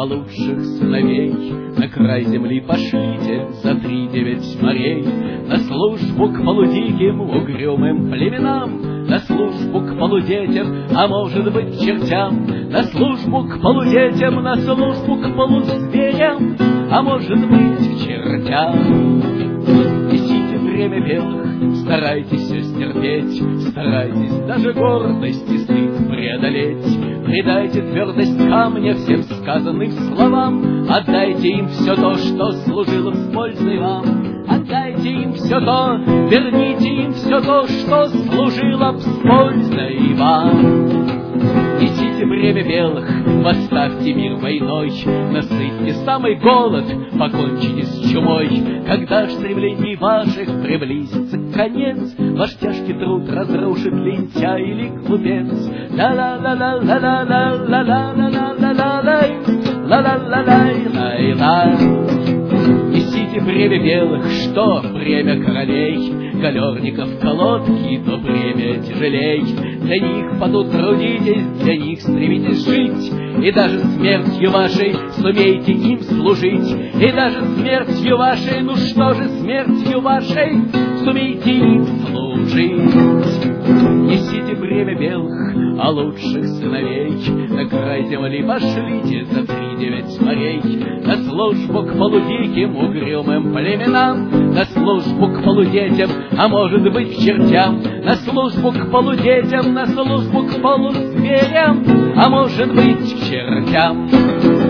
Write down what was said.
а лучших сыновей. На край земли пошлите за 3-9 морей, на службу к полудиким угрюмым племенам, на службу к полудетям, а может быть чертям, на службу к полудетям, на службу к полузверям, а может быть к чертям. Несите время белых, старайтесь все стерпеть, старайтесь даже гордость и стыд преодолеть. Придайте твердость камня всем сказанным словам, отдайте им все то, что служило с пользой вам. Отдайте им все то, верните им все то, что служило с пользой вам. Несите бремя белых, восставьте мир войной, насытьте самый голод, покончите с чумой. Когда ж стремлений ваших приблизится конец, ваш тяжкий труд разрушит лентяй или глупец. Ла-ла-ла-ла-ла-ла-ла-ла-ла-ла-ла-ла-ла-ла-ла-ла-ла. Несите бремя белых, что бремя королей, галерников колодки, то бремя тяжелей. Для них поду трудитесь, для них стремитесь жить, и даже смертью вашей сумейте им служить. И даже смертью вашей, ну что же смертью вашей, сумейте им служить. Несите бремя белых, а лучших сыновей, на край земли пошлите за 3-9 морей, на службу к полудиким угрюмым племенам, на службу к полудетям, а может быть к чертям, на службу к полудетям, на службу к полузверям, а может быть к чертям.